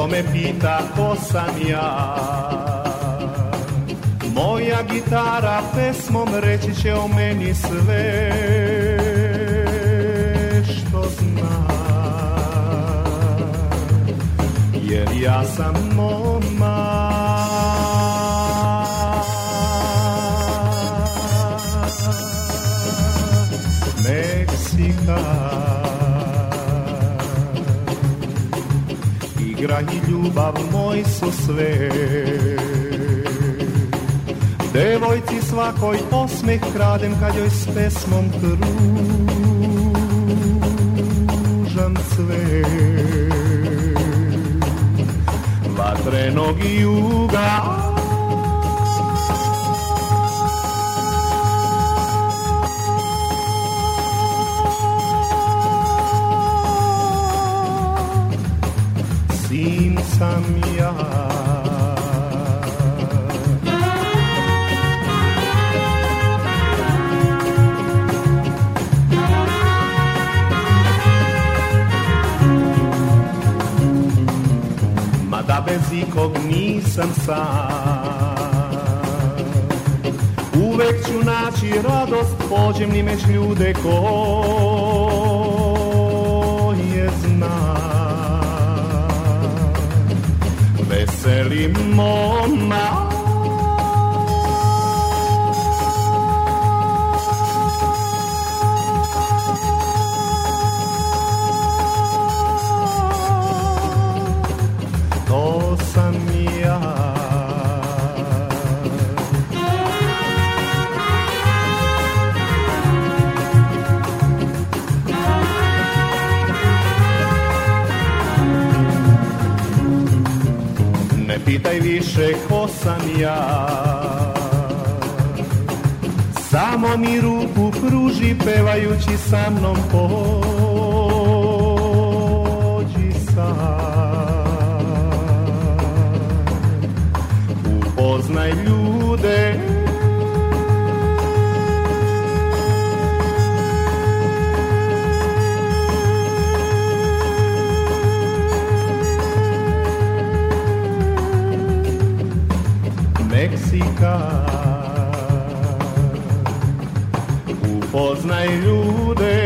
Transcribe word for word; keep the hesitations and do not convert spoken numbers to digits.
Neko me pita ko sam ja, moja gitara pesmom reći će o meni sve što zna, jer ja sam momak Meksika. Igra i ljubav moj su sve, devojci svakoj osmeh kradem kad joj s pesmom pružam cvet vatrenog juga. Sin sam ja. Mada bez ikog nisam sam, uvek ću naći radost, pođem ni među ljude koje znam. Veseli momak to sam ja. Ne pitaj više ko sam ja, samo mi ruku pruži pevajući sa mnom pođi sam, upoznaj ljude. Meksika, upoznaj ljude.